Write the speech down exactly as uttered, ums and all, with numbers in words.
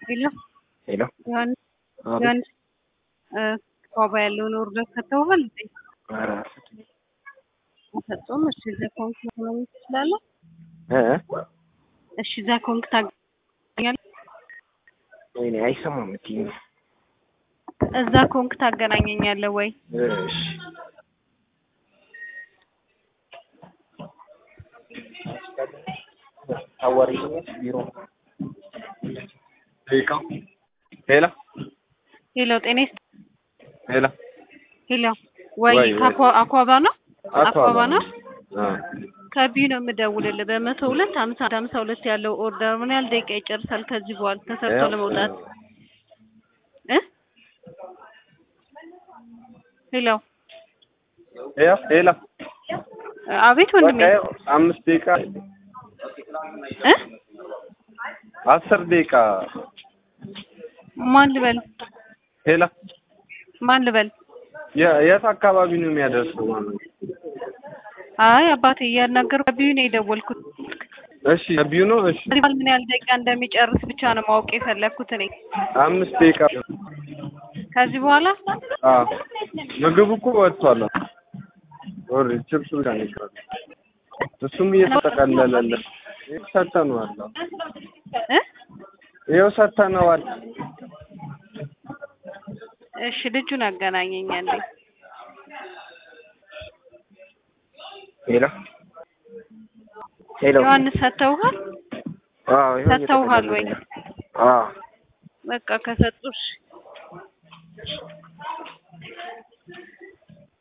Hello. Hello. Yan, Abi. yan, uh, mobilውን ኦርደር ከተውሃል እንዴ? ኧረ አሰጡም። እሺ እዛ ኮንክ ነው ትችላለህ? እ እሺ እዛ ኮንክ ታገናኛለህ? ወይኔ አይሰማም እትይ እዛ ኮንክ ታገናኘኛለህ ወይ? እሺ አዋሪኝ ቢሮ ሄሎ ሄሎ ሄሎ ጤኔስ ሄሎ ሄሎ ወይ ካኳ አኳባ ነው አኳባ ነው ከቢዩ ነው የምደውልልህ በመቶ ሁለት ሃምሳ ሃምሳ ሁለት ያለው ኦርደር ምን ያህል ደቂቃ ይጨርሳል ከዚህ በኋላ ተሰርቶ ለመውጣት እ ሄሎ ሄሎ ሄሎ አቤት ወንድሜ አምስት ደቂቃ እ አስር ደቂቃ ማን ልበል ሄሎ ማን ልበል የት አካባቢ ነው የሚያደርሰው ማለት አይ አባቴ እያናገርኩ ከቢዩ ነው የደወልኩት እሺ ከቢዩ ነው እሺ ምን ያህል ደቂቃ እንደሚጨርስ ብቻ ነው ማወቅ የፈለኩት እኔ አምስት ደቂቃ ከዚህ በኋላ አዎ ምግቡ እኮ ወጥቷል ወር ቺፕስ ጋር ነው እሱም እየተጠቀለለለ ሰተነዋል እ ይኸው ሰተነዋል እሺ ልጁን አገናኘኝ አንዴ ሄሎ ሄሎ ዮሐንስ ሰተውሃል አዎ ሰተውሃል ወይ አዎ በቃ ከሰጡሽ